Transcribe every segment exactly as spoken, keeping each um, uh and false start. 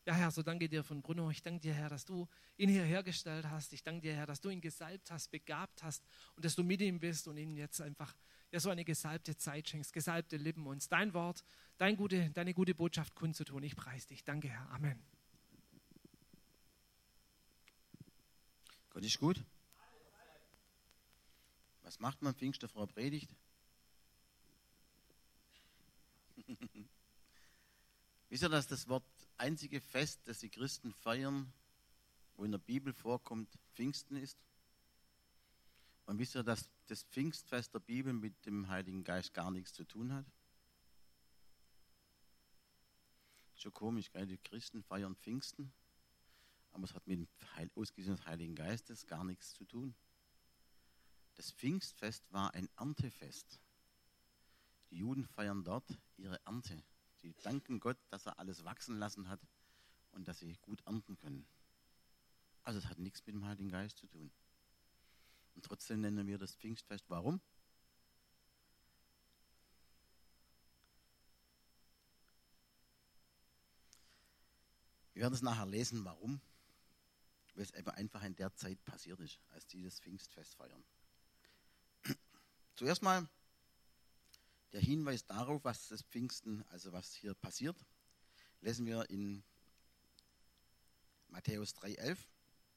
Ja, Herr, so danke dir von Bruno. Ich danke dir, Herr, dass du ihn hierher gestellt hast. Ich danke dir, Herr, dass du ihn gesalbt hast, begabt hast und dass du mit ihm bist und ihm jetzt einfach ja, so eine gesalbte Zeit schenkst, gesalbte Lippen, uns dein Wort, dein gute, deine gute Botschaft kundzutun. Ich preise dich. Danke, Herr. Amen. Gott ist gut. Was macht man Pfingsten vor der Predigt? Wisst ihr, dass das Wort einzige Fest, das die Christen feiern, wo in der Bibel vorkommt, Pfingsten ist? Und wisst ihr, dass das Pfingstfest der Bibel mit dem Heiligen Geist gar nichts zu tun hat? Schon komisch, gell? Die Christen feiern Pfingsten, aber es hat mit dem Ausgießen des Heiligen Geistes gar nichts zu tun. Das Pfingstfest war ein Erntefest. Die Juden feiern dort ihre Ernte. Sie danken Gott, dass er alles wachsen lassen hat und dass sie gut ernten können. Also es hat nichts mit dem Heiligen Geist zu tun. Und trotzdem nennen wir das Pfingstfest. Warum? Wir werden es nachher lesen, warum. Weil es eben einfach in der Zeit passiert ist, als die das Pfingstfest feiern. Zuerst mal der Hinweis darauf, was das Pfingsten, also was hier passiert, lesen wir in Matthäus drei elf.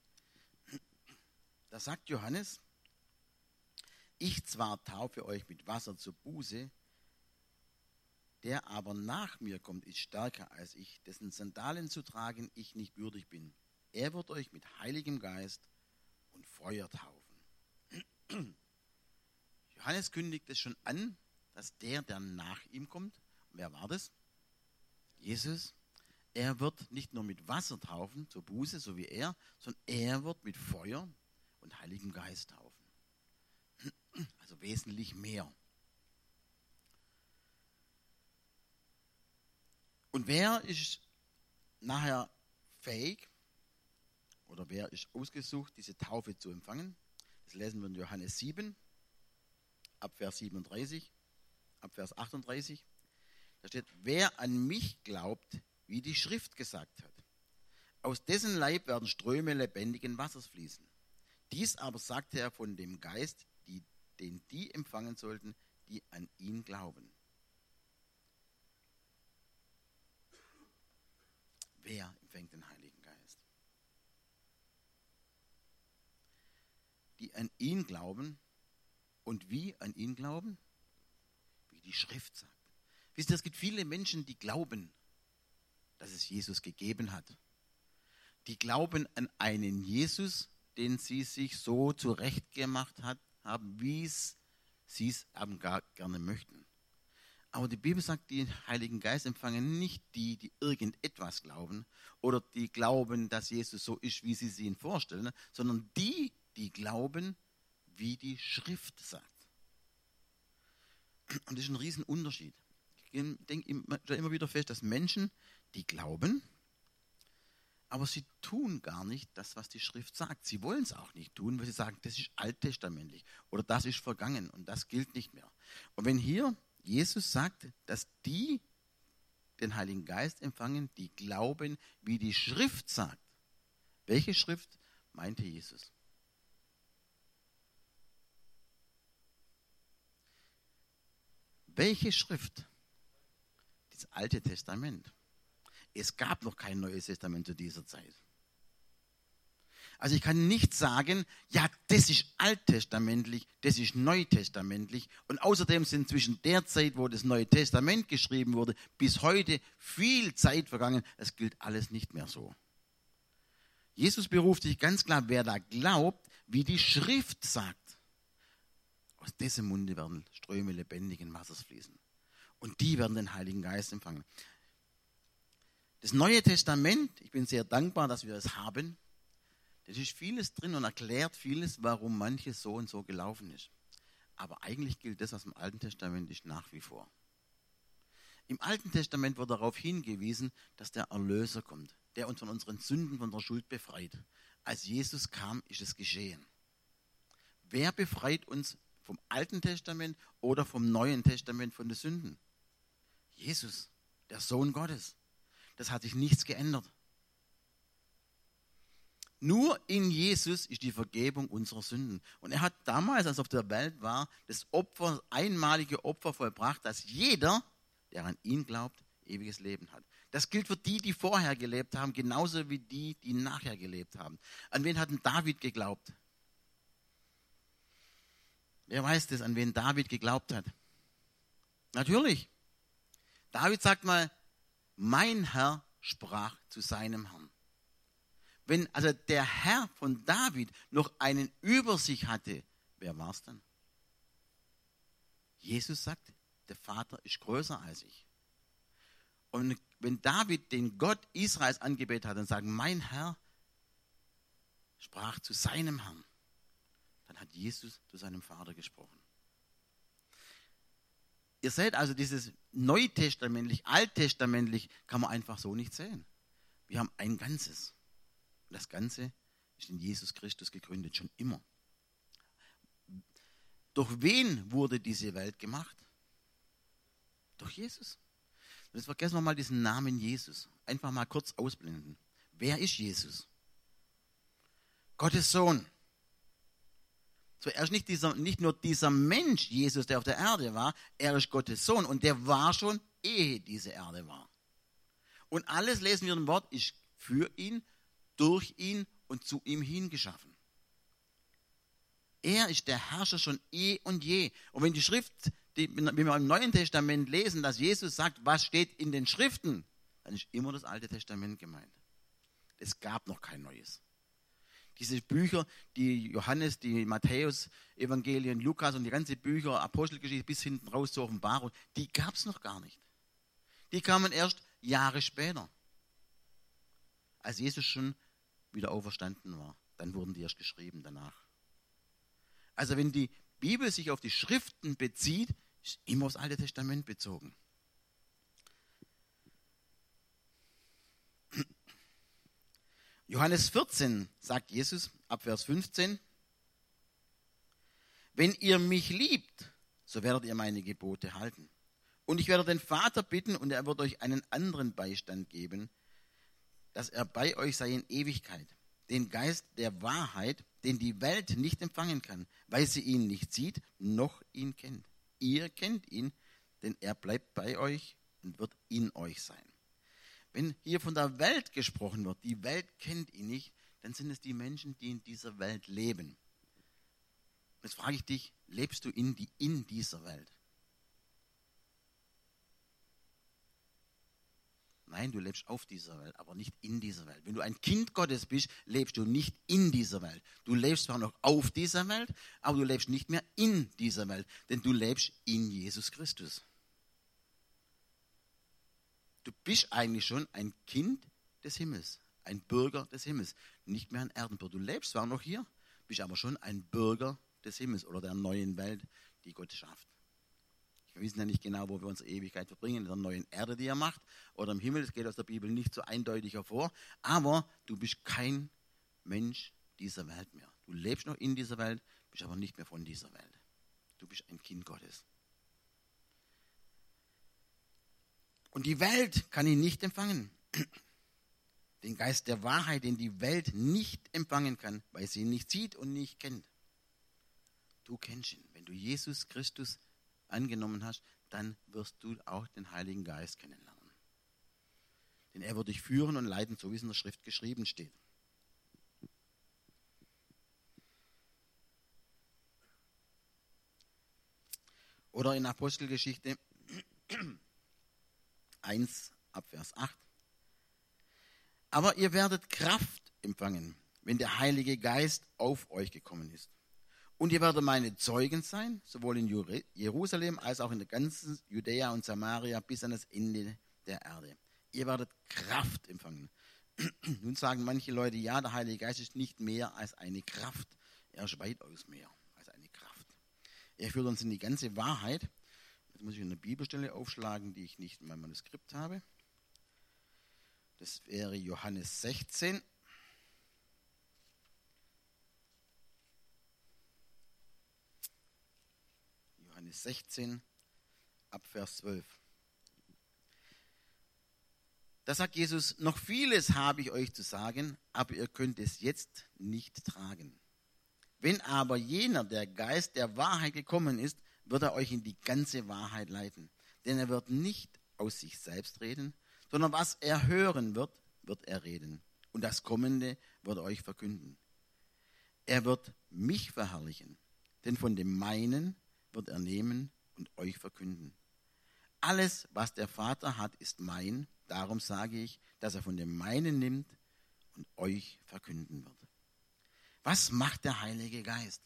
Da sagt Johannes: Ich zwar taufe euch mit Wasser zur Buße, der aber nach mir kommt, ist stärker als ich, dessen Sandalen zu tragen ich nicht würdig bin. Er wird euch mit Heiligem Geist und Feuer taufen. Johannes kündigt es schon an, dass der, der nach ihm kommt, und wer war das? Jesus. Er wird nicht nur mit Wasser taufen, zur Buße, so wie er, sondern er wird mit Feuer und Heiligem Geist taufen. Also wesentlich mehr. Und wer ist nachher fähig oder wer ist ausgesucht, diese Taufe zu empfangen? Das lesen wir in Johannes sieben, ab Vers siebenunddreißig, ab Vers achtunddreißig. Da steht: Wer an mich glaubt, wie die Schrift gesagt hat, aus dessen Leib werden Ströme lebendigen Wassers fließen. Dies aber sagte er von dem Geist, die, den die empfangen sollten, die an ihn glauben. Wer empfängt den Heiligen Geist? Die an ihn glauben. Und wie an ihn glauben? Wie die Schrift sagt. Wisst ihr, es gibt viele Menschen, die glauben, dass es Jesus gegeben hat. Die glauben an einen Jesus, den sie sich so zurechtgemacht hat, haben, wie es sie es eben gar gerne möchten. Aber die Bibel sagt, die Heiligen Geist empfangen nicht die, die irgendetwas glauben oder die glauben, dass Jesus so ist, wie sie sich ihn vorstellen, sondern die, die glauben, wie die Schrift sagt. Und das ist ein Riesenunterschied. Ich denke immer wieder fest, dass Menschen, die glauben, aber sie tun gar nicht das, was die Schrift sagt. Sie wollen es auch nicht tun, weil sie sagen, das ist alttestamentlich oder das ist vergangen und das gilt nicht mehr. Und wenn hier Jesus sagt, dass die den Heiligen Geist empfangen, die glauben, wie die Schrift sagt. Welche Schrift meinte Jesus? Welche Schrift? Das Alte Testament. Es gab noch kein Neues Testament zu dieser Zeit. Also ich kann nicht sagen, ja, das ist alttestamentlich, das ist neutestamentlich. Und außerdem sind zwischen der Zeit, wo das Neue Testament geschrieben wurde, bis heute viel Zeit vergangen. Es gilt alles nicht mehr so. Jesus beruft sich ganz klar, wer da glaubt, wie die Schrift sagt. Aus dessen Munde werden Ströme lebendigen Wassers fließen. Und die werden den Heiligen Geist empfangen. Das Neue Testament, ich bin sehr dankbar, dass wir es haben. Da ist vieles drin und erklärt vieles, warum manches so und so gelaufen ist. Aber eigentlich gilt das, was im Alten Testament ist, nach wie vor. Im Alten Testament wird darauf hingewiesen, dass der Erlöser kommt, der uns von unseren Sünden, von der Schuld befreit. Als Jesus kam, ist es geschehen. Wer befreit uns vom Alten Testament oder vom Neuen Testament von den Sünden? Jesus, der Sohn Gottes. Das hat sich nichts geändert. Nur in Jesus ist die Vergebung unserer Sünden. Und er hat damals, als er auf der Welt war, das Opfer, das einmalige Opfer vollbracht, dass jeder, der an ihn glaubt, ewiges Leben hat. Das gilt für die, die vorher gelebt haben, genauso wie die, die nachher gelebt haben. An wen hat denn David geglaubt? Wer weiß das, an wen David geglaubt hat? Natürlich. David sagt mal, mein Herr sprach zu seinem Herrn. Wenn also der Herr von David noch einen über sich hatte, wer war es dann? Jesus sagt, der Vater ist größer als ich. Und wenn David den Gott Israels angebetet hat und sagt, mein Herr sprach zu seinem Herrn, dann hat Jesus zu seinem Vater gesprochen. Ihr seht also, dieses neutestamentlich, alttestamentlich kann man einfach so nicht sehen. Wir haben ein Ganzes. Und das Ganze ist in Jesus Christus gegründet, schon immer. Durch wen wurde diese Welt gemacht? Durch Jesus. Und jetzt vergessen wir mal diesen Namen Jesus. Einfach mal kurz ausblenden. Wer ist Jesus? Gottes Sohn. Zuerst nicht, dieser, nicht nur dieser Mensch, Jesus, der auf der Erde war, er ist Gottes Sohn und der war schon, ehe diese Erde war. Und alles, lesen wir im Wort, ist für ihn, durch ihn und zu ihm hingeschaffen. Er ist der Herrscher schon eh und je. Und wenn die Schrift, die, wenn wir im Neuen Testament lesen, dass Jesus sagt, was steht in den Schriften, dann ist immer das Alte Testament gemeint. Es gab noch kein Neues. Diese Bücher, die Johannes, die Matthäus, Evangelien, Lukas und die ganze Bücher, Apostelgeschichte bis hinten raus zur Offenbarung, die gab es noch gar nicht. Die kamen erst Jahre später, als Jesus schon wieder auferstanden war. Dann wurden die erst geschrieben danach. Also wenn die Bibel sich auf die Schriften bezieht, ist immer aufs Alte Testament bezogen. Johannes vierzehn sagt Jesus ab Vers fünfzehn, wenn ihr mich liebt, so werdet ihr meine Gebote halten. Und ich werde den Vater bitten und er wird euch einen anderen Beistand geben, dass er bei euch sei in Ewigkeit, den Geist der Wahrheit, den die Welt nicht empfangen kann, weil sie ihn nicht sieht, noch ihn kennt. Ihr kennt ihn, denn er bleibt bei euch und wird in euch sein. Wenn hier von der Welt gesprochen wird, die Welt kennt ihn nicht, dann sind es die Menschen, die in dieser Welt leben. Jetzt frage ich dich, lebst du in, die, in dieser Welt? Nein, du lebst auf dieser Welt, aber nicht in dieser Welt. Wenn du ein Kind Gottes bist, lebst du nicht in dieser Welt. Du lebst zwar noch auf dieser Welt, aber du lebst nicht mehr in dieser Welt, denn du lebst in Jesus Christus. Du bist eigentlich schon ein Kind des Himmels, ein Bürger des Himmels, nicht mehr ein Erdenbürger. Du lebst zwar noch hier, bist aber schon ein Bürger des Himmels oder der neuen Welt, die Gott schafft. Wir wissen ja nicht genau, wo wir unsere Ewigkeit verbringen, in der neuen Erde, die er macht, oder im Himmel, das geht aus der Bibel nicht so eindeutig hervor, aber du bist kein Mensch dieser Welt mehr. Du lebst noch in dieser Welt, bist aber nicht mehr von dieser Welt. Du bist ein Kind Gottes. Und die Welt kann ihn nicht empfangen. Den Geist der Wahrheit, den die Welt nicht empfangen kann, weil sie ihn nicht sieht und nicht kennt. Du kennst ihn. Wenn du Jesus Christus angenommen hast, dann wirst du auch den Heiligen Geist kennenlernen. Denn er wird dich führen und leiten, so wie es in der Schrift geschrieben steht. Oder in Apostelgeschichte eins ab Vers acht. Aber ihr werdet Kraft empfangen, wenn der Heilige Geist auf euch gekommen ist. Und ihr werdet meine Zeugen sein, sowohl in Jerusalem als auch in der ganzen Judäa und Samaria bis an das Ende der Erde. Ihr werdet Kraft empfangen. Nun sagen manche Leute, ja, der Heilige Geist ist nicht mehr als eine Kraft. Er ist weitaus mehr als eine Kraft. Er führt uns in die ganze Wahrheit. Jetzt muss ich eine Bibelstelle aufschlagen, die ich nicht in meinem Manuskript habe. Das wäre Johannes sechzehn. Johannes sechzehn, ab Vers zwölf. Da sagt Jesus, noch vieles habe ich euch zu sagen, aber ihr könnt es jetzt nicht tragen. Wenn aber jener, der Geist der Wahrheit gekommen ist, wird er euch in die ganze Wahrheit leiten. Denn er wird nicht aus sich selbst reden, sondern was er hören wird, wird er reden. Und das Kommende wird er euch verkünden. Er wird mich verherrlichen, denn von dem meinen wird er nehmen und euch verkünden. Alles, was der Vater hat, ist mein. Darum sage ich, dass er von dem meinen nimmt und euch verkünden wird. Was macht der Heilige Geist?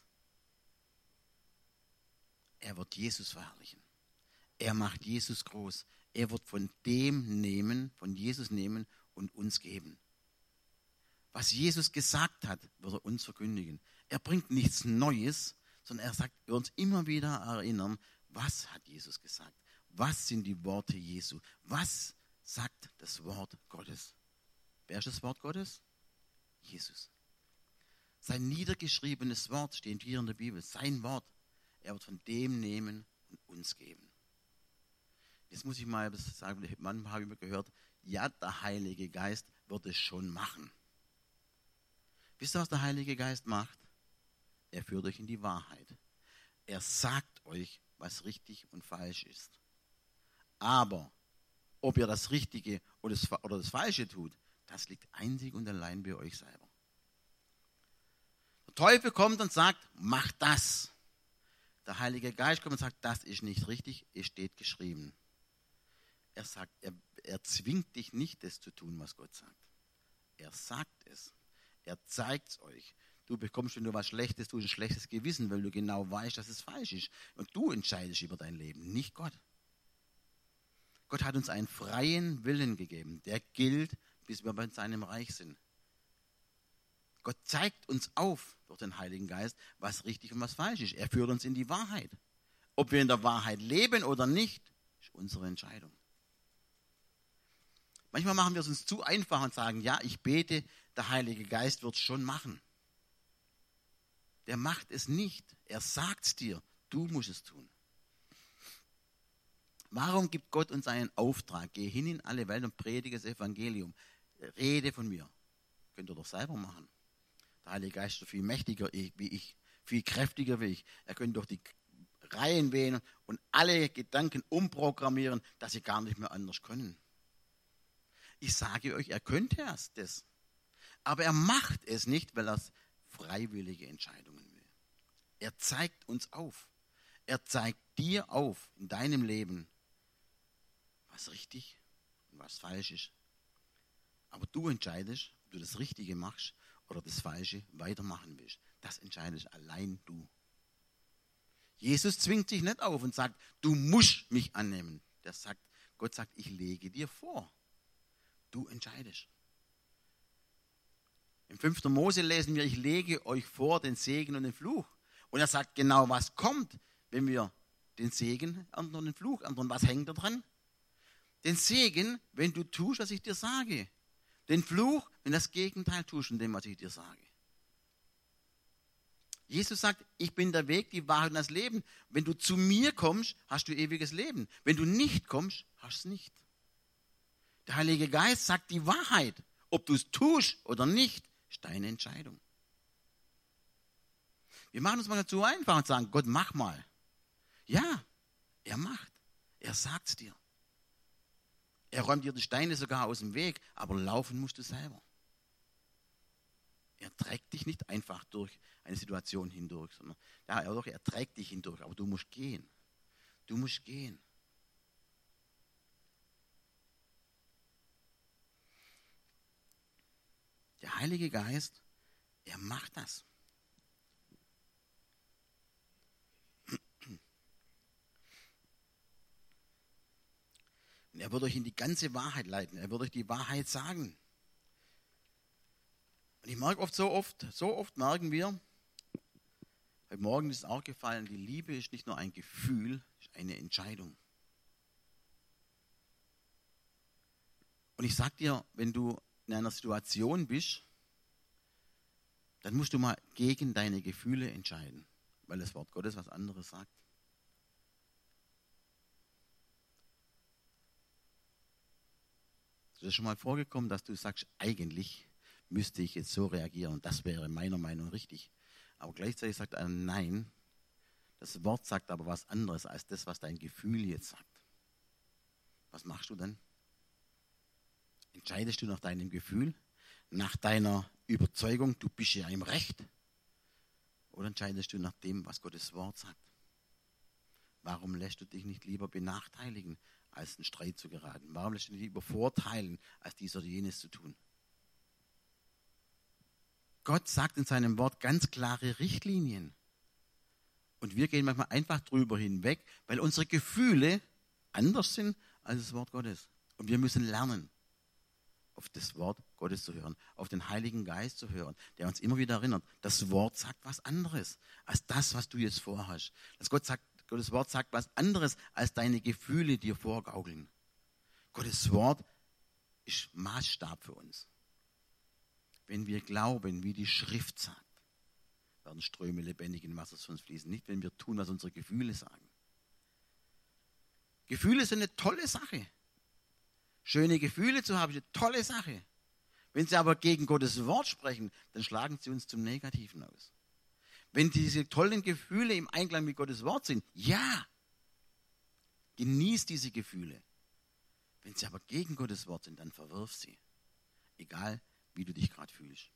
Er wird Jesus verherrlichen. Er macht Jesus groß. Er wird von dem nehmen, von Jesus nehmen und uns geben. Was Jesus gesagt hat, wird er uns verkündigen. Er bringt nichts Neues, sondern er sagt, er wird uns immer wieder erinnern, was hat Jesus gesagt? Was sind die Worte Jesu? Was sagt das Wort Gottes? Wer ist das Wort Gottes? Jesus. Sein niedergeschriebenes Wort steht hier in der Bibel, sein Wort. Er wird von dem nehmen und uns geben. Jetzt muss ich mal sagen, manchmal habe ich mir gehört, ja, der Heilige Geist wird es schon machen. Wisst ihr, was der Heilige Geist macht? Er führt euch in die Wahrheit. Er sagt euch, was richtig und falsch ist. Aber ob ihr das Richtige oder das, oder das Falsche tut, das liegt einzig und allein bei euch selber. Der Teufel kommt und sagt, mach das. Der Heilige Geist kommt und sagt, das ist nicht richtig, es steht geschrieben. Er sagt, er, er zwingt dich nicht, das zu tun, was Gott sagt. Er sagt es. Er zeigt es euch. Du bekommst, wenn du was Schlechtes tust, ein schlechtes Gewissen, weil du genau weißt, dass es falsch ist. Und du entscheidest über dein Leben, nicht Gott. Gott hat uns einen freien Willen gegeben. Der gilt, bis wir bei seinem Reich sind. Gott zeigt uns auf durch den Heiligen Geist, was richtig und was falsch ist. Er führt uns in die Wahrheit. Ob wir in der Wahrheit leben oder nicht, ist unsere Entscheidung. Manchmal machen wir es uns zu einfach und sagen, ja, ich bete, der Heilige Geist wird es schon machen. Der macht es nicht. Er sagt es dir. Du musst es tun. Warum gibt Gott uns einen Auftrag? Geh hin in alle Welt und predige das Evangelium. Rede von mir. Könnt ihr doch selber machen. Der Heilige Geist ist viel mächtiger wie ich, viel kräftiger wie ich. Er könnte durch die Reihen wählen und alle Gedanken umprogrammieren, dass sie gar nicht mehr anders können. Ich sage euch, er könnte es das. Aber er macht es nicht, weil er freiwillige Entscheidungen will. Er zeigt uns auf. Er zeigt dir auf in deinem Leben, was richtig und was falsch ist. Aber du entscheidest, ob du das Richtige machst oder das Falsche weitermachen willst. Das entscheidest allein du. Jesus zwingt sich nicht auf und sagt, du musst mich annehmen. Der sagt, Gott sagt, ich lege dir vor. Du entscheidest. Im fünften Mose lesen wir, ich lege euch vor den Segen und den Fluch. Und er sagt genau, was kommt, wenn wir den Segen ernten und den Fluch ernten. Und was hängt da dran? Den Segen, wenn du tust, was ich dir sage. Den Fluch, wenn du das Gegenteil tust von dem, was ich dir sage. Jesus sagt, ich bin der Weg, die Wahrheit und das Leben. Wenn du zu mir kommst, hast du ewiges Leben. Wenn du nicht kommst, hast du es nicht. Der Heilige Geist sagt die Wahrheit. Ob du es tust oder nicht, ist deine Entscheidung. Wir machen uns mal dazu einfach und sagen, Gott, mach mal. Ja, er macht. Er sagt es dir. Er räumt dir die Steine sogar aus dem Weg, aber laufen musst du selber. Er trägt dich nicht einfach durch eine Situation hindurch, sondern ja, doch, er trägt dich hindurch, aber du musst gehen. Du musst gehen. Der Heilige Geist, er macht das. Und er wird euch in die ganze Wahrheit leiten. Er wird euch die Wahrheit sagen. Und ich merke oft so oft, so oft merken wir, heute Morgen ist es auch gefallen, die Liebe ist nicht nur ein Gefühl, ist eine Entscheidung. Und ich sage dir, wenn du in einer Situation bist, dann musst du mal gegen deine Gefühle entscheiden, weil das Wort Gottes was anderes sagt. das schon mal vorgekommen, dass du sagst, eigentlich müsste ich jetzt so reagieren und das wäre meiner Meinung nach richtig. Aber gleichzeitig sagt er, nein, das Wort sagt aber was anderes als das, was dein Gefühl jetzt sagt. Was machst du dann? Entscheidest du nach deinem Gefühl, nach deiner Überzeugung, du bist ja im Recht? Oder entscheidest du nach dem, was Gottes Wort sagt? Warum lässt du dich nicht lieber benachteiligen, als in Streit zu geraten? Warum lässt du dich lieber vorteilen, als dies oder jenes zu tun? Gott sagt in seinem Wort ganz klare Richtlinien. Und wir gehen manchmal einfach drüber hinweg, weil unsere Gefühle anders sind als das Wort Gottes. Und wir müssen lernen, auf das Wort Gottes zu hören, auf den Heiligen Geist zu hören, der uns immer wieder erinnert, das Wort sagt was anderes als das, was du jetzt vorhast. Das Gott sagt, Gottes Wort sagt was anderes, als deine Gefühle dir vorgaukeln. Gottes Wort ist Maßstab für uns. Wenn wir glauben, wie die Schrift sagt, werden Ströme lebendigen Wassers für uns fließen. Nicht, wenn wir tun, was unsere Gefühle sagen. Gefühle sind eine tolle Sache. Schöne Gefühle zu haben, ist eine tolle Sache. Wenn sie aber gegen Gottes Wort sprechen, dann schlagen sie uns zum Negativen aus. Wenn diese tollen Gefühle im Einklang mit Gottes Wort sind, ja, genieß diese Gefühle. Wenn sie aber gegen Gottes Wort sind, dann verwirf sie. Egal, wie du dich gerade fühlst.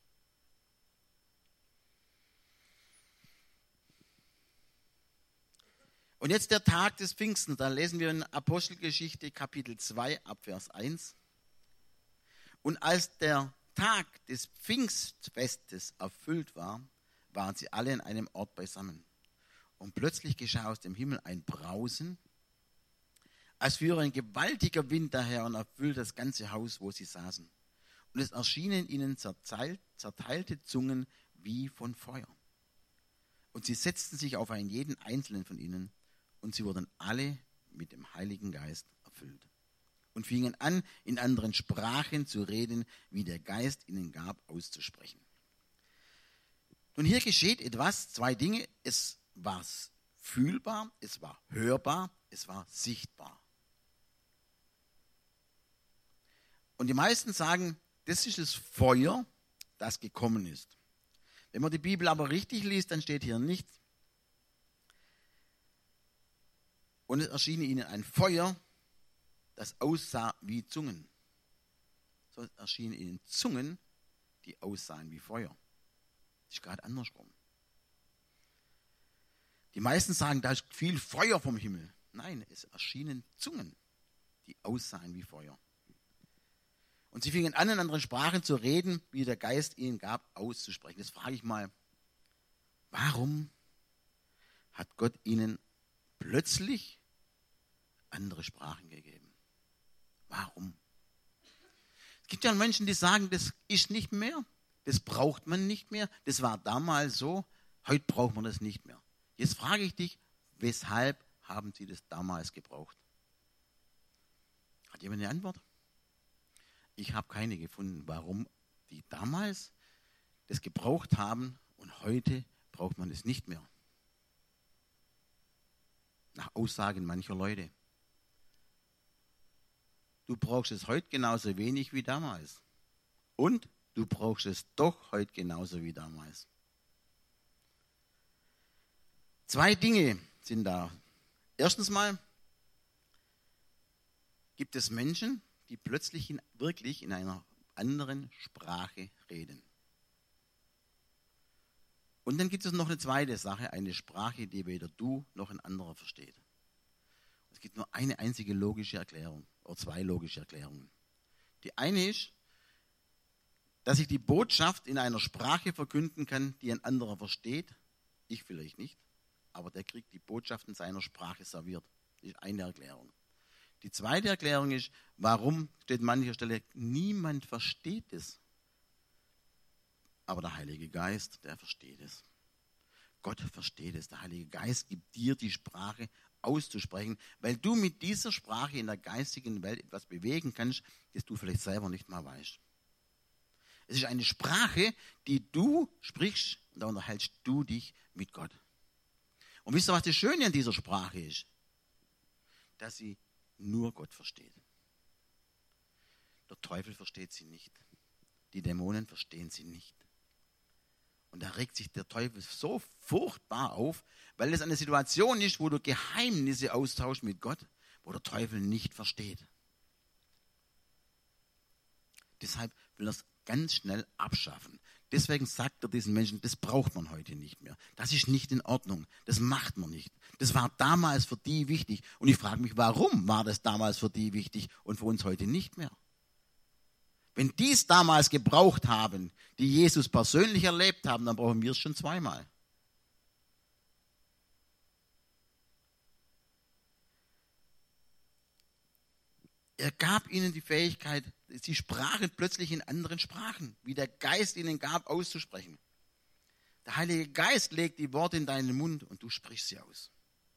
Und jetzt der Tag des Pfingsten, da lesen wir in Apostelgeschichte Kapitel zwei ab Vers eins. Und als der Tag des Pfingstfestes erfüllt war, waren sie alle in einem Ort beisammen. Und plötzlich geschah aus dem Himmel ein Brausen, als führe ein gewaltiger Wind daher und erfüllte das ganze Haus, wo sie saßen. Und es erschienen ihnen zerteilt, zerteilte Zungen wie von Feuer. Und sie setzten sich auf einen jeden einzelnen von ihnen, und sie wurden alle mit dem Heiligen Geist erfüllt. Und fingen an, in anderen Sprachen zu reden, wie der Geist ihnen gab, auszusprechen. Nun, hier geschieht etwas, zwei Dinge. Es war fühlbar, es war hörbar, es war sichtbar. Und die meisten sagen, das ist das Feuer, das gekommen ist. Wenn man die Bibel aber richtig liest, dann steht hier nicht, und es erschien ihnen ein Feuer, das aussah wie Zungen. So erschienen ihnen Zungen, die aussahen wie Feuer. Das ist gerade andersrum. Die meisten sagen, da ist viel Feuer vom Himmel. Nein, es erschienen Zungen, die aussahen wie Feuer. Und sie fingen an, in anderen Sprachen zu reden, wie der Geist ihnen gab, auszusprechen. Jetzt frage ich mal, warum hat Gott ihnen plötzlich andere Sprachen gegeben? Warum? Es gibt ja Menschen, die sagen, das ist nicht mehr, das braucht man nicht mehr, das war damals so, heute braucht man das nicht mehr. Jetzt frage ich dich, weshalb haben sie das damals gebraucht? Hat jemand eine Antwort? Ich habe keine gefunden, warum die damals das gebraucht haben und heute braucht man es nicht mehr. Nach Aussagen mancher Leute. Du brauchst es heute genauso wenig wie damals. Und du brauchst es doch heute genauso wie damals. Zwei Dinge sind da. Erstens mal gibt es Menschen, die plötzlich in, wirklich in einer anderen Sprache reden. Und dann gibt es noch eine zweite Sache, eine Sprache, die weder du noch ein anderer versteht. Es gibt nur eine einzige logische Erklärung, oder zwei logische Erklärungen. Die eine ist, dass ich die Botschaft in einer Sprache verkünden kann, die ein anderer versteht. Ich vielleicht nicht, aber der kriegt die Botschaft in seiner Sprache serviert. Das ist eine Erklärung. Die zweite Erklärung ist, warum steht an mancher Stelle, niemand versteht es. Aber der Heilige Geist, der versteht es. Gott versteht es. Der Heilige Geist gibt dir die Sprache auszusprechen, weil du mit dieser Sprache in der geistigen Welt etwas bewegen kannst, das du vielleicht selber nicht mal weißt. Es ist eine Sprache, die du sprichst und da unterhältst du dich mit Gott. Und wisst ihr, was das Schöne an dieser Sprache ist? Dass sie nur Gott versteht. Der Teufel versteht sie nicht. Die Dämonen verstehen sie nicht. Und da regt sich der Teufel so furchtbar auf, weil es eine Situation ist, wo du Geheimnisse austauschst mit Gott, wo der Teufel nicht versteht. Deshalb will er es ganz schnell abschaffen. Deswegen sagt er diesen Menschen, das braucht man heute nicht mehr. Das ist nicht in Ordnung. Das macht man nicht. Das war damals für die wichtig. Und ich frage mich, warum war das damals für die wichtig und für uns heute nicht mehr? Wenn die es damals gebraucht haben, die Jesus persönlich erlebt haben, dann brauchen wir es schon zweimal. Er gab ihnen die Fähigkeit, sie sprachen plötzlich in anderen Sprachen, wie der Geist ihnen gab, auszusprechen. Der Heilige Geist legt die Worte in deinen Mund und du sprichst sie aus.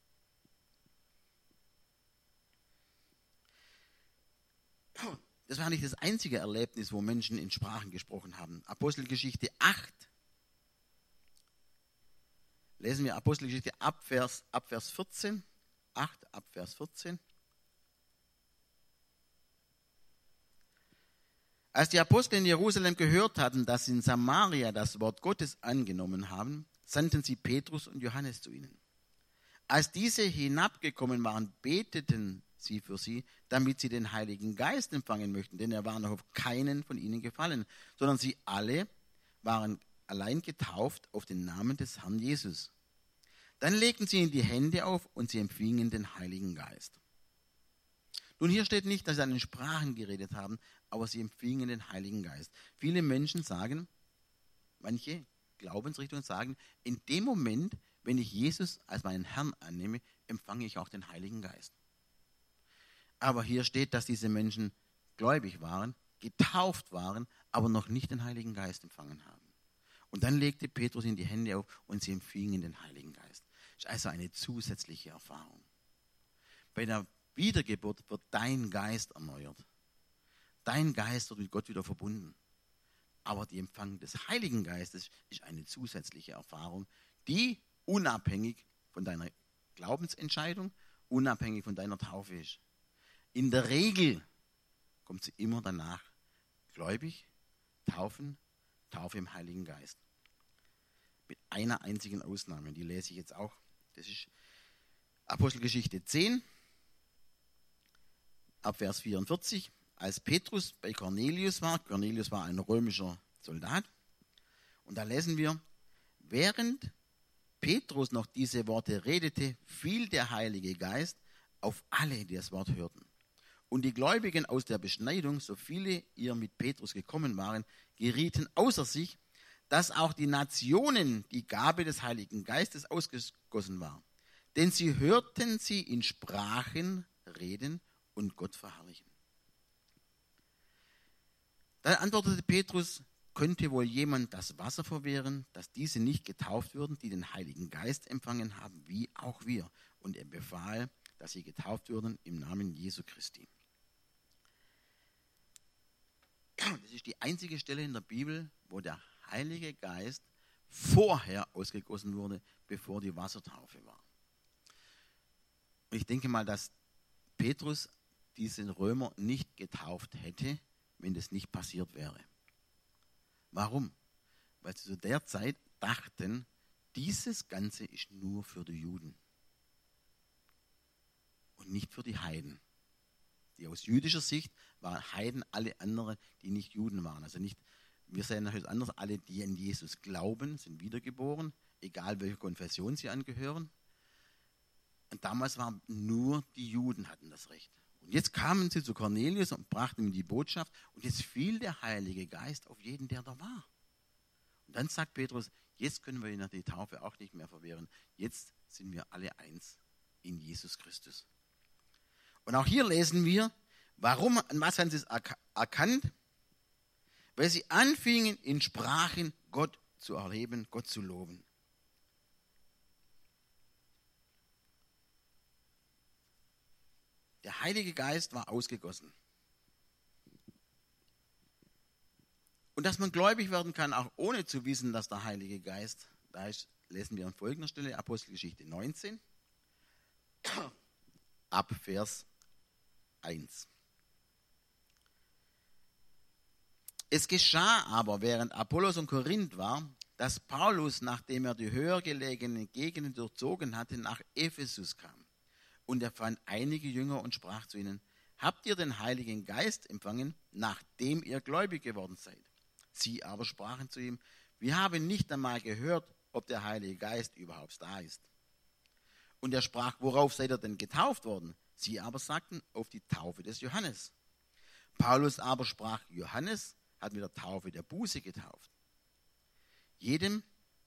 Das war nicht das einzige Erlebnis, wo Menschen in Sprachen gesprochen haben. Apostelgeschichte acht. Lesen wir Apostelgeschichte ab Vers, ab Vers vierzehn. acht ab Vers vierzehn. Als die Apostel in Jerusalem gehört hatten, dass sie in Samaria das Wort Gottes angenommen haben, sandten sie Petrus und Johannes zu ihnen. Als diese hinabgekommen waren, beteten sie für sie, damit sie den Heiligen Geist empfangen möchten, denn er war noch auf keinen von ihnen gefallen, sondern sie alle waren allein getauft auf den Namen des Herrn Jesus. Dann legten sie ihnen die Hände auf und sie empfingen den Heiligen Geist. Nun, hier steht nicht, dass sie an den Sprachen geredet haben, aber sie empfingen den Heiligen Geist. Viele Menschen sagen, manche Glaubensrichtungen sagen, in dem Moment, wenn ich Jesus als meinen Herrn annehme, empfange ich auch den Heiligen Geist. Aber hier steht, dass diese Menschen gläubig waren, getauft waren, aber noch nicht den Heiligen Geist empfangen haben. Und dann legte Petrus ihnen die Hände auf und sie empfingen den Heiligen Geist. Das ist also eine zusätzliche Erfahrung. Bei der Wiedergeburt wird dein Geist erneuert. Dein Geist wird mit Gott wieder verbunden. Aber die Empfang des Heiligen Geistes ist eine zusätzliche Erfahrung, die unabhängig von deiner Glaubensentscheidung, unabhängig von deiner Taufe ist. In der Regel kommt sie immer danach. Gläubig, taufen, Taufe im Heiligen Geist. Mit einer einzigen Ausnahme, die lese ich jetzt auch. Das ist Apostelgeschichte zehn, ab Vers vierundvierzig. Als Petrus bei Cornelius war, Cornelius war ein römischer Soldat, und da lesen wir, während Petrus noch diese Worte redete, fiel der Heilige Geist auf alle, die das Wort hörten. Und die Gläubigen aus der Beschneidung, so viele ihr mit Petrus gekommen waren, gerieten außer sich, dass auch die Nationen die Gabe des Heiligen Geistes ausgegossen war. Denn sie hörten sie in Sprachen reden und Gott verherrlichen. Da antwortete Petrus, könnte wohl jemand das Wasser verwehren, dass diese nicht getauft würden, die den Heiligen Geist empfangen haben, wie auch wir. Und er befahl, dass sie getauft würden im Namen Jesu Christi. Das ist die einzige Stelle in der Bibel, wo der Heilige Geist vorher ausgegossen wurde, bevor die Wassertaufe war. Und ich denke mal, dass Petrus diesen Römer nicht getauft hätte, wenn das nicht passiert wäre. Warum? Weil sie zu der Zeit dachten, dieses Ganze ist nur für die Juden und nicht für die Heiden. Die aus jüdischer Sicht waren Heiden alle anderen, die nicht Juden waren. Also nicht, wir sehen das anders, alle, die an Jesus glauben, sind wiedergeboren, egal welcher Konfession sie angehören. Und damals waren nur die Juden hatten das Recht. Und jetzt kamen sie zu Cornelius und brachten ihm die Botschaft und jetzt fiel der Heilige Geist auf jeden, der da war. Und dann sagt Petrus, jetzt können wir ihnen die Taufe auch nicht mehr verwehren. Jetzt sind wir alle eins in Jesus Christus. Und auch hier lesen wir, warum, an was haben sie es erkannt? Weil sie anfingen, in Sprachen Gott zu erleben, Gott zu loben. Der Heilige Geist war ausgegossen. Und dass man gläubig werden kann, auch ohne zu wissen, dass der Heilige Geist da ist, lesen wir an folgender Stelle, Apostelgeschichte neunzehn, ab Vers eins. Es geschah aber, während Apollos in Korinth war, dass Paulus, nachdem er die höher gelegenen Gegenden durchzogen hatte, nach Ephesus kam. Und er fand einige Jünger und sprach zu ihnen: Habt ihr den Heiligen Geist empfangen, nachdem ihr gläubig geworden seid? Sie aber sprachen zu ihm: Wir haben nicht einmal gehört, ob der Heilige Geist überhaupt da ist. Und er sprach: Worauf seid ihr denn getauft worden? Sie aber sagten: Auf die Taufe des Johannes. Paulus aber sprach: Johannes hat mit der Taufe der Buße getauft. Jedem,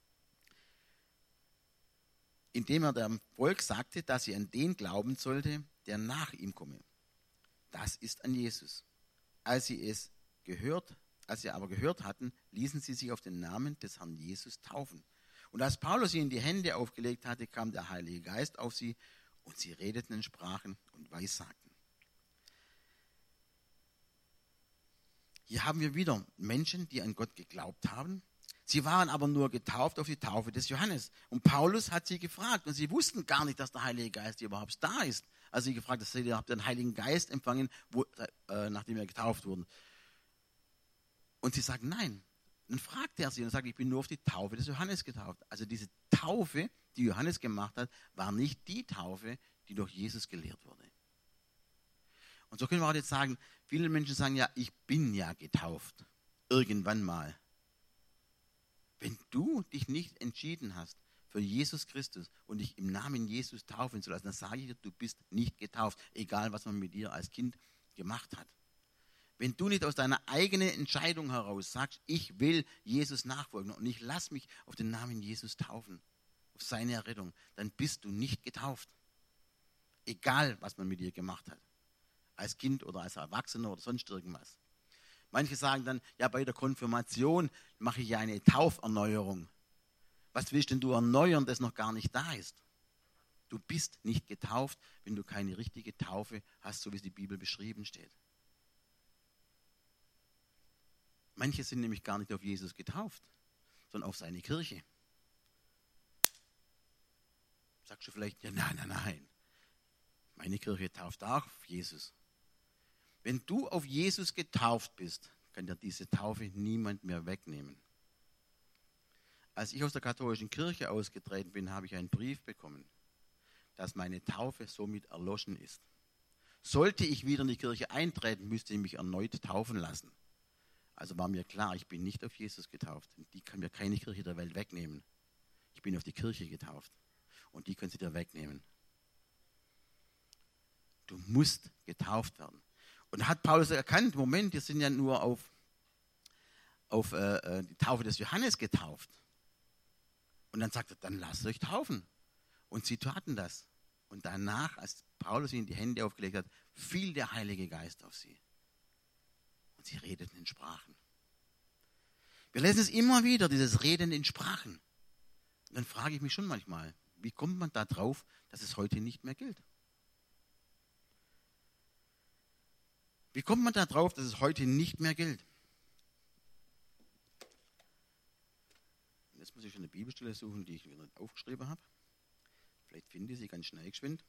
indem er dem Volk sagte, dass sie an den glauben sollte, der nach ihm komme. Das ist an Jesus. Als sie es gehört, als sie aber gehört hatten, ließen sie sich auf den Namen des Herrn Jesus taufen. Und als Paulus ihnen die Hände aufgelegt hatte, kam der Heilige Geist auf sie und sie redeten in Sprachen und weissagten. Hier haben wir wieder Menschen, die an Gott geglaubt haben. Sie waren aber nur getauft auf die Taufe des Johannes. Und Paulus hat sie gefragt und sie wussten gar nicht, dass der Heilige Geist überhaupt da ist. Als sie gefragt haben, ihr habt den Heiligen Geist empfangen, wo, äh, nachdem wir getauft wurden. Und sie sagen nein. Dann fragt er sie und sagt, ich bin nur auf die Taufe des Johannes getauft. Also diese Taufe, die Johannes gemacht hat, war nicht die Taufe, die durch Jesus gelehrt wurde. Und so können wir auch jetzt sagen, viele Menschen sagen ja, ich bin ja getauft. Irgendwann mal. Wenn du dich nicht entschieden hast für Jesus Christus und dich im Namen Jesus taufen zu lassen, dann sage ich dir, du bist nicht getauft, egal was man mit dir als Kind gemacht hat. Wenn du nicht aus deiner eigenen Entscheidung heraus sagst, ich will Jesus nachfolgen und ich lasse mich auf den Namen Jesus taufen, auf seine Errettung, dann bist du nicht getauft. Egal, was man mit dir gemacht hat. Als Kind oder als Erwachsener oder sonst irgendwas. Manche sagen dann, ja, bei der Konfirmation mache ich ja eine Tauferneuerung. Was willst denn du erneuern, das noch gar nicht da ist? Du bist nicht getauft, wenn du keine richtige Taufe hast, so wie es die Bibel beschrieben steht. Manche sind nämlich gar nicht auf Jesus getauft, sondern auf seine Kirche. Sagst du vielleicht, ja, nein, nein, nein. Meine Kirche tauft auch auf Jesus. Wenn du auf Jesus getauft bist, kann dir diese Taufe niemand mehr wegnehmen. Als ich aus der katholischen Kirche ausgetreten bin, habe ich einen Brief bekommen, dass meine Taufe somit erloschen ist. Sollte ich wieder in die Kirche eintreten, müsste ich mich erneut taufen lassen. Also war mir klar, ich bin nicht auf Jesus getauft. Die kann mir keine Kirche der Welt wegnehmen. Ich bin auf die Kirche getauft. Und die können sie dir wegnehmen. Du musst getauft werden. Und hat Paulus erkannt, Moment, wir sind ja nur auf, auf äh, die Taufe des Johannes getauft. Und dann sagt er, dann lasst euch taufen. Und sie taten das. Und danach, als Paulus ihnen die Hände aufgelegt hat, fiel der Heilige Geist auf sie. Und sie redeten in Sprachen. Wir lesen es immer wieder, dieses Reden in Sprachen. Und dann frage ich mich schon manchmal, wie kommt man da drauf, dass es heute nicht mehr gilt? Wie kommt man da drauf, dass es heute nicht mehr gilt? Jetzt muss ich eine Bibelstelle suchen, die ich wieder aufgeschrieben habe. Vielleicht finde ich sie ganz schnell geschwind.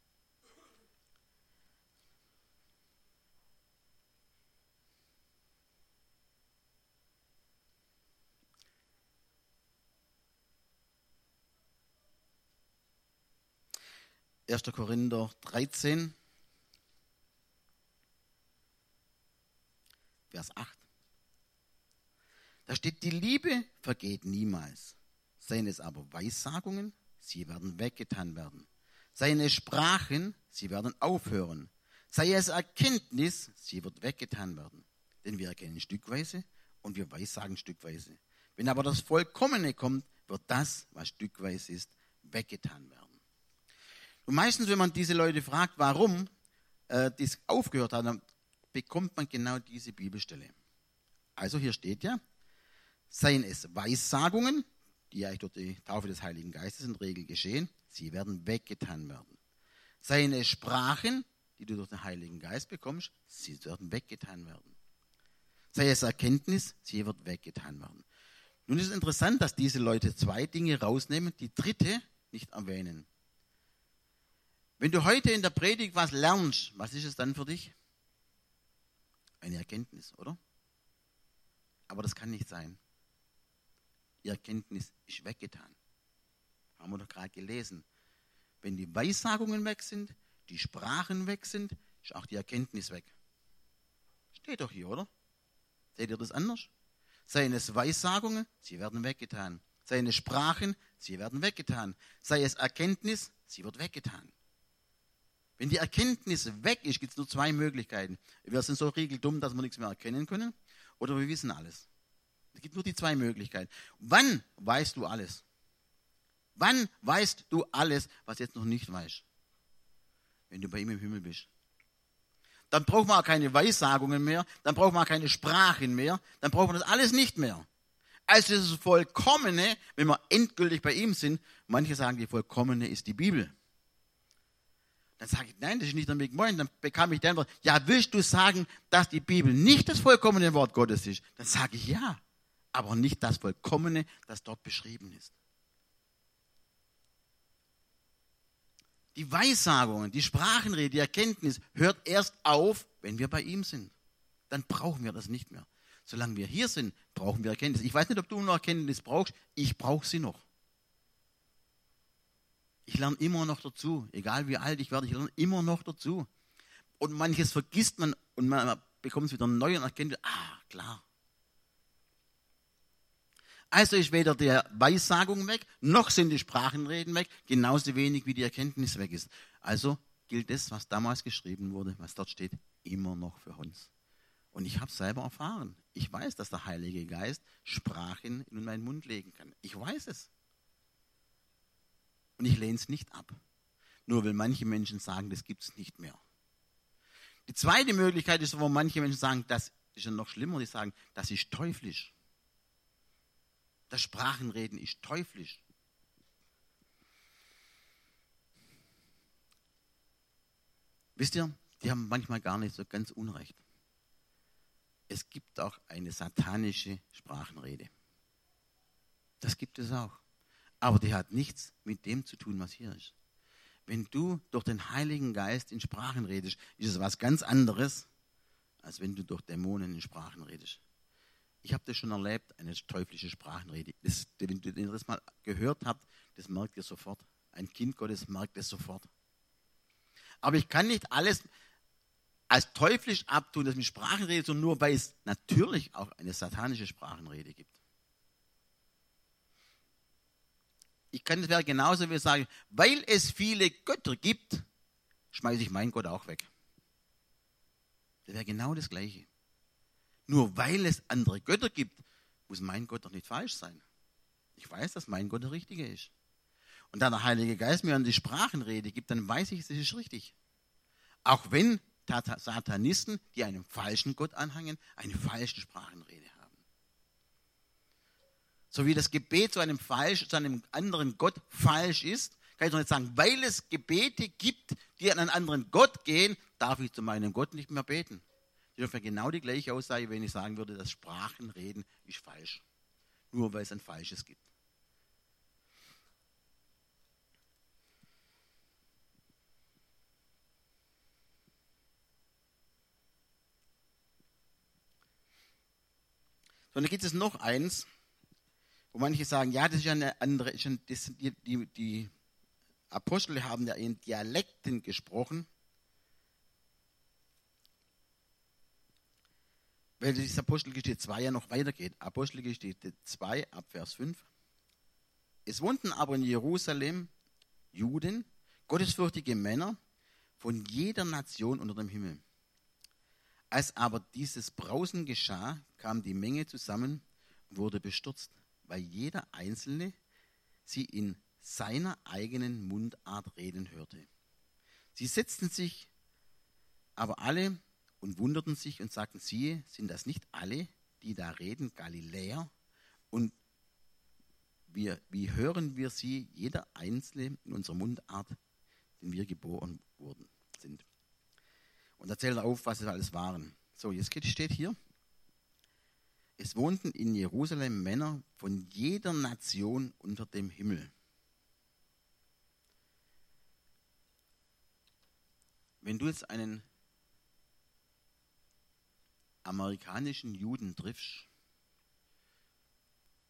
erster Korinther dreizehn. Vers acht. Da steht, die Liebe vergeht niemals. Seien es aber Weissagungen, sie werden weggetan werden. Seien es Sprachen, sie werden aufhören. Sei es Erkenntnis, sie wird weggetan werden. Denn wir erkennen stückweise und wir weissagen stückweise. Wenn aber das Vollkommene kommt, wird das, was stückweise ist, weggetan werden. Und meistens, wenn man diese Leute fragt, warum äh, dies aufgehört hat, dann bekommt man genau diese Bibelstelle. Also hier steht ja, seien es Weissagungen, die ja durch die Taufe des Heiligen Geistes in der Regel geschehen, sie werden weggetan werden. Seien es Sprachen, die du durch den Heiligen Geist bekommst, sie werden weggetan werden. Sei es Erkenntnis, sie wird weggetan werden. Nun ist es interessant, dass diese Leute zwei Dinge rausnehmen, die dritte nicht erwähnen. Wenn du heute in der Predigt was lernst, was ist es dann für dich? Eine Erkenntnis, oder? Aber das kann nicht sein. Die Erkenntnis ist weggetan. Haben wir doch gerade gelesen. Wenn die Weissagungen weg sind, die Sprachen weg sind, ist auch die Erkenntnis weg. Steht doch hier, oder? Seht ihr das anders? Seien es Weissagungen, sie werden weggetan. Seien es Sprachen, sie werden weggetan. Sei es Erkenntnis, sie wird weggetan. Wenn die Erkenntnis weg ist, gibt es nur zwei Möglichkeiten. Wir sind so riegeldumm, dass wir nichts mehr erkennen können, oder wir wissen alles. Es gibt nur die zwei Möglichkeiten. Wann weißt du alles? Wann weißt du alles, was jetzt noch nicht weißt? Wenn du bei ihm im Himmel bist. Dann braucht man auch keine Weissagungen mehr, dann braucht man auch keine Sprachen mehr, dann braucht man das alles nicht mehr. Also das Vollkommene, wenn wir endgültig bei ihm sind, manche sagen, die Vollkommene ist die Bibel. Dann sage ich, nein, das ist nicht damit gemeint. Dann bekam ich die Antwort, ja, willst du sagen, dass die Bibel nicht das vollkommene Wort Gottes ist? Dann sage ich ja, aber nicht das Vollkommene, das dort beschrieben ist. Die Weissagungen, die Sprachenrede, die Erkenntnis hört erst auf, wenn wir bei ihm sind. Dann brauchen wir das nicht mehr. Solange wir hier sind, brauchen wir Erkenntnis. Ich weiß nicht, ob du noch Erkenntnis brauchst. Ich brauche sie noch. Ich lerne immer noch dazu. Egal wie alt ich werde, ich lerne immer noch dazu. Und manches vergisst man und man bekommt es wieder neu und erkennt, ah, klar. Also ist weder die Weissagung weg, noch sind die Sprachenreden weg, genauso wenig wie die Erkenntnis weg ist. Also gilt das, was damals geschrieben wurde, was dort steht, immer noch für uns. Und ich habe es selber erfahren. Ich weiß, dass der Heilige Geist Sprachen in meinen Mund legen kann. Ich weiß es. Und ich lehne es nicht ab. Nur weil manche Menschen sagen, das gibt es nicht mehr. Die zweite Möglichkeit ist, wo manche Menschen sagen, das ist ja noch schlimmer, die sagen, das ist teuflisch. Das Sprachenreden ist teuflisch. Wisst ihr, die haben manchmal gar nicht so ganz unrecht. Es gibt auch eine satanische Sprachenrede. Das gibt es auch. Aber die hat nichts mit dem zu tun, was hier ist. Wenn du durch den Heiligen Geist in Sprachen redest, ist es was ganz anderes, als wenn du durch Dämonen in Sprachen redest. Ich habe das schon erlebt, eine teuflische Sprachenrede. Das, wenn du das mal gehört habt, das merkt ihr sofort. Ein Kind Gottes merkt es sofort. Aber ich kann nicht alles als teuflisch abtun, das mit Sprachenrede, sondern nur, weil es natürlich auch eine satanische Sprachenrede gibt. Ich kann es wäre genauso wie sagen, weil es viele Götter gibt, schmeiße ich meinen Gott auch weg. Das wäre genau das Gleiche. Nur weil es andere Götter gibt, muss mein Gott doch nicht falsch sein. Ich weiß, dass mein Gott der Richtige ist. Und da der Heilige Geist mir an die Sprachenrede gibt, dann weiß ich, es ist richtig. Auch wenn Satanisten, die einem falschen Gott anhängen, eine falsche Sprachenrede haben. So wie das Gebet zu einem, falsch, zu einem anderen Gott falsch ist, kann ich doch nicht sagen, weil es Gebete gibt, die an einen anderen Gott gehen, darf ich zu meinem Gott nicht mehr beten. Das ist genau die gleiche Aussage, wenn ich sagen würde, das Sprachenreden ist falsch. Nur weil es ein Falsches gibt. So, und dann gibt es noch eins, wo manche sagen, ja, das ist ja eine andere, ist ein, das, die, die, die Apostel haben ja in Dialekten gesprochen. Weil dieses Apostelgeschichte zwei ja noch weitergeht. Apostelgeschichte zwei, ab Vers fünf. Es wohnten aber in Jerusalem Juden, gottesfürchtige Männer von jeder Nation unter dem Himmel. Als aber dieses Brausen geschah, kam die Menge zusammen und wurde bestürzt, weil jeder Einzelne sie in seiner eigenen Mundart reden hörte. Sie setzten sich aber alle und wunderten sich und sagten, siehe, sind das nicht alle, die da reden, Galiläer? Und wir, wie hören wir sie, jeder Einzelne in unserer Mundart, den wir geboren wurden, sind. Und da zählt er auf, was es alles waren. So, jetzt steht hier, es wohnten in Jerusalem Männer von jeder Nation unter dem Himmel. Wenn du jetzt einen amerikanischen Juden triffst,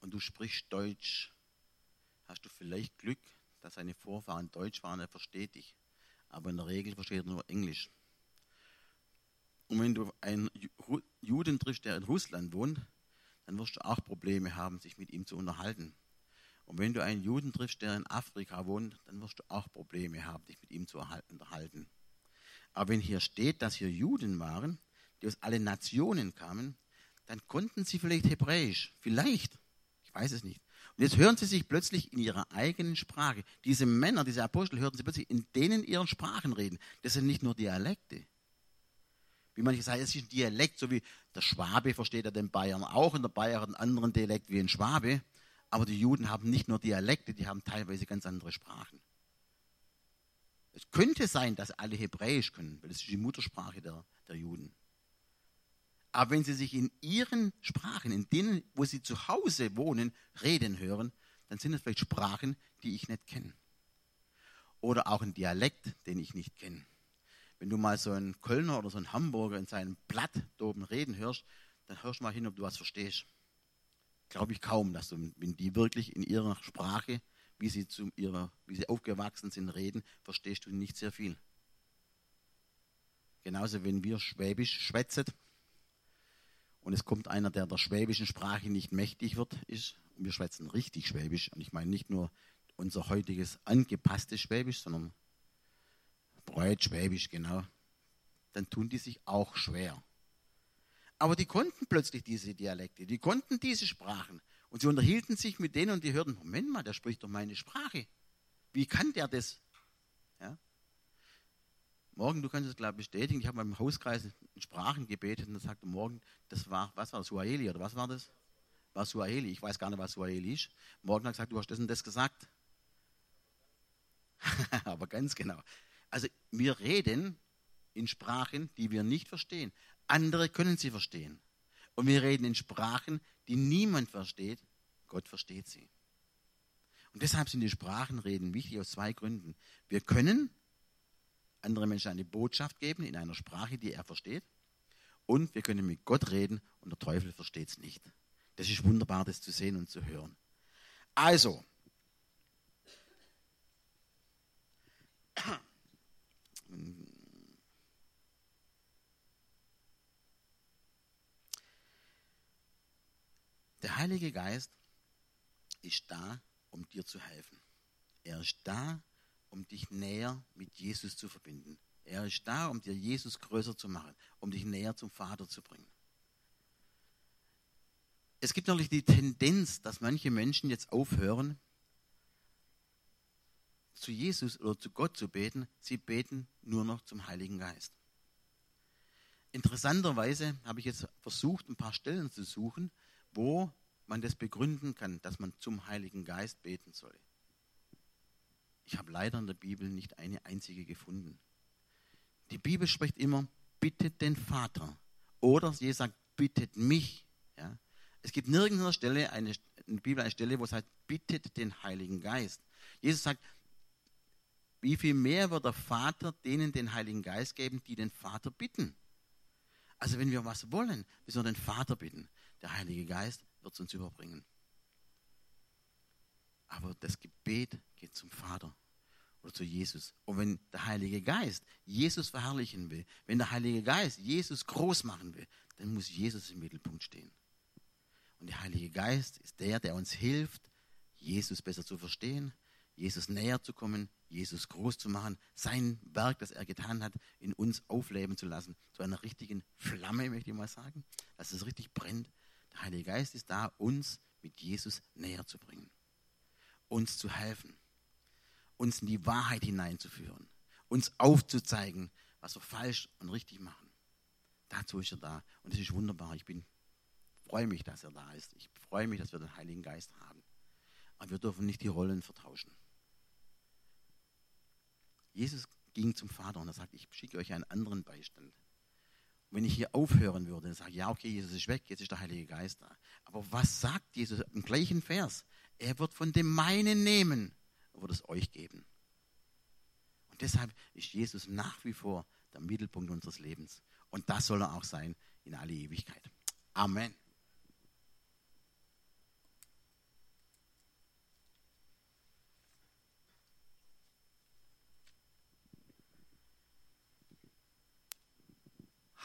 und du sprichst Deutsch, hast du vielleicht Glück, dass seine Vorfahren Deutsch waren, er versteht dich. Aber in der Regel versteht er nur Englisch. Und wenn du einen Juden triffst, der in Russland wohnt, dann wirst du auch Probleme haben, sich mit ihm zu unterhalten. Und wenn du einen Juden triffst, der in Afrika wohnt, dann wirst du auch Probleme haben, dich mit ihm zu unterhalten. Aber wenn hier steht, dass hier Juden waren, die aus allen Nationen kamen, dann konnten sie vielleicht Hebräisch. Vielleicht. Ich weiß es nicht. Und jetzt hören sie sich plötzlich in ihrer eigenen Sprache. Diese Männer, diese Apostel, hörten sie plötzlich in denen ihren Sprachen reden. Das sind nicht nur Dialekte. Wie manche sagen, es ist ein Dialekt, so wie der Schwabe versteht ja den Bayern auch und der Bayer hat einen anderen Dialekt wie ein Schwabe. Aber die Juden haben nicht nur Dialekte, die haben teilweise ganz andere Sprachen. Es könnte sein, dass alle Hebräisch können, weil das ist die Muttersprache der, der Juden. Aber wenn sie sich in ihren Sprachen, in denen, wo sie zu Hause wohnen, reden hören, dann sind es vielleicht Sprachen, die ich nicht kenne. Oder auch ein Dialekt, den ich nicht kenne. Wenn du mal so einen Kölner oder so einen Hamburger in seinem Blatt da oben reden hörst, dann hörst du mal hin, ob du was verstehst. Glaube ich kaum, dass du, wenn die wirklich in ihrer Sprache, wie sie, zu ihrer, wie sie aufgewachsen sind, reden, verstehst du nicht sehr viel. Genauso, wenn wir Schwäbisch schwätzen, und es kommt einer, der der schwäbischen Sprache nicht mächtig wird, ist, und wir schwätzen richtig Schwäbisch, und ich meine nicht nur unser heutiges angepasstes Schwäbisch, sondern Breit, Schwäbisch, genau, dann tun die sich auch schwer. Aber die konnten plötzlich diese Dialekte, die konnten diese Sprachen, und sie unterhielten sich mit denen und die hörten, Moment mal, der spricht doch meine Sprache. Wie kann der das? Ja? Morgen, du kannst es glaube ich bestätigen, ich habe mal im Hauskreis in Sprachen gebetet und er sagte morgen, das war, was war das, Suaheli oder was war das? War Suaheli, ich weiß gar nicht, was Suaheli ist. Morgen hat er gesagt, du hast das und das gesagt. Aber ganz genau. Also wir reden in Sprachen, die wir nicht verstehen. Andere können sie verstehen. Und wir reden in Sprachen, die niemand versteht. Gott versteht sie. Und deshalb sind die Sprachenreden wichtig aus zwei Gründen. Wir können andere Menschen eine Botschaft geben in einer Sprache, die er versteht. Und wir können mit Gott reden und der Teufel versteht es nicht. Das ist wunderbar, das zu sehen und zu hören. Also, der Heilige Geist ist da, um dir zu helfen. Er ist da, um dich näher mit Jesus zu verbinden. Er ist da, um dir Jesus größer zu machen, um dich näher zum Vater zu bringen. Es gibt natürlich die Tendenz, dass manche Menschen jetzt aufhören, zu Jesus oder zu Gott zu beten. Sie beten nur noch zum Heiligen Geist. Interessanterweise habe ich jetzt versucht, ein paar Stellen zu suchen, wo man das begründen kann, dass man zum Heiligen Geist beten soll. Ich habe leider in der Bibel nicht eine einzige gefunden. Die Bibel spricht immer, bittet den Vater. Oder Jesus sagt, bittet mich. Ja? Es gibt nirgends in der Stelle eine, in der Bibel eine Stelle, wo es heißt, bittet den Heiligen Geist. Jesus sagt, wie viel mehr wird der Vater denen den Heiligen Geist geben, die den Vater bitten. Also wenn wir was wollen, müssen wir den Vater bitten. Der Heilige Geist wird es uns überbringen. Aber das Gebet geht zum Vater oder zu Jesus. Und wenn der Heilige Geist Jesus verherrlichen will, wenn der Heilige Geist Jesus groß machen will, dann muss Jesus im Mittelpunkt stehen. Und der Heilige Geist ist der, der uns hilft, Jesus besser zu verstehen, Jesus näher zu kommen, Jesus groß zu machen, sein Werk, das er getan hat, in uns aufleben zu lassen, zu einer richtigen Flamme, möchte ich mal sagen, dass es richtig brennt. Der Heilige Geist ist da, uns mit Jesus näher zu bringen, uns zu helfen, uns in die Wahrheit hineinzuführen, uns aufzuzeigen, was wir falsch und richtig machen. Dazu ist er da und es ist wunderbar. Ich bin, freue mich, dass er da ist. Ich freue mich, dass wir den Heiligen Geist haben. Aber wir dürfen nicht die Rollen vertauschen. Jesus ging zum Vater und er sagt, ich schicke euch einen anderen Beistand. Und wenn ich hier aufhören würde, dann sage ich, ja okay, Jesus ist weg, jetzt ist der Heilige Geist da. Aber was sagt Jesus im gleichen Vers? Er wird von dem meinen nehmen und wird es euch geben. Und deshalb ist Jesus nach wie vor der Mittelpunkt unseres Lebens. Und das soll er auch sein in alle Ewigkeit. Amen.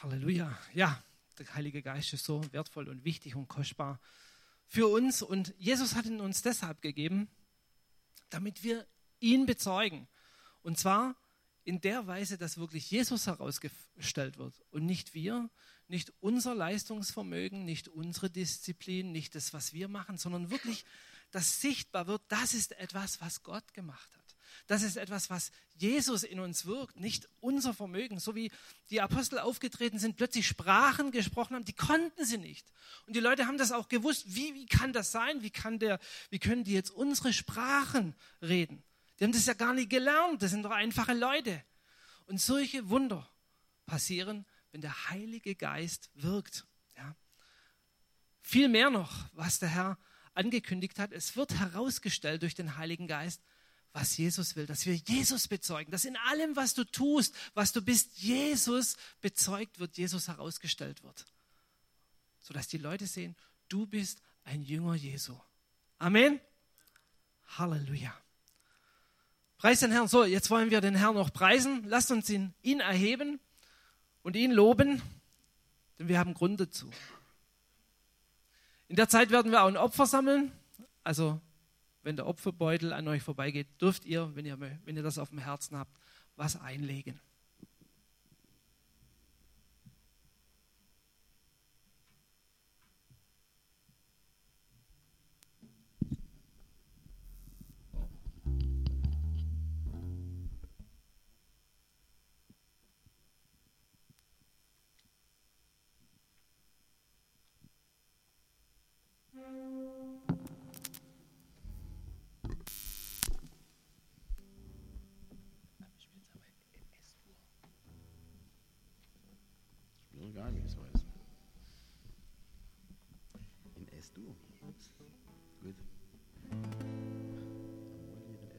Halleluja. Ja, der Heilige Geist ist so wertvoll und wichtig und kostbar für uns. Und Jesus hat ihn uns deshalb gegeben, damit wir ihn bezeugen. Und zwar in der Weise, dass wirklich Jesus herausgestellt wird und nicht wir, nicht unser Leistungsvermögen, nicht unsere Disziplin, nicht das, was wir machen, sondern wirklich, dass sichtbar wird, das ist etwas, was Gott gemacht hat. Das ist etwas, was Jesus in uns wirkt, nicht unser Vermögen. So wie die Apostel aufgetreten sind, plötzlich Sprachen gesprochen haben, die konnten sie nicht. Und die Leute haben das auch gewusst, wie, wie kann das sein? Wie, kann der, wie können die jetzt unsere Sprachen reden? Die haben das ja gar nicht gelernt, das sind doch einfache Leute. Und solche Wunder passieren, wenn der Heilige Geist wirkt. Ja. Viel mehr noch, was der Herr angekündigt hat. Es wird herausgestellt durch den Heiligen Geist, was Jesus will, dass wir Jesus bezeugen, dass in allem, was du tust, was du bist, Jesus bezeugt wird, Jesus herausgestellt wird. Sodass die Leute sehen, du bist ein Jünger Jesu. Amen. Halleluja. Preis den Herrn. So, jetzt wollen wir den Herrn noch preisen. Lasst uns ihn, ihn erheben und ihn loben, denn wir haben Grund dazu. In der Zeit werden wir auch ein Opfer sammeln. Also, wenn der Opferbeutel an euch vorbeigeht, dürft ihr, wenn ihr, wenn ihr das auf dem Herzen habt, was einlegen. Egal, wie ich es weiß. In S-Dur. Gut.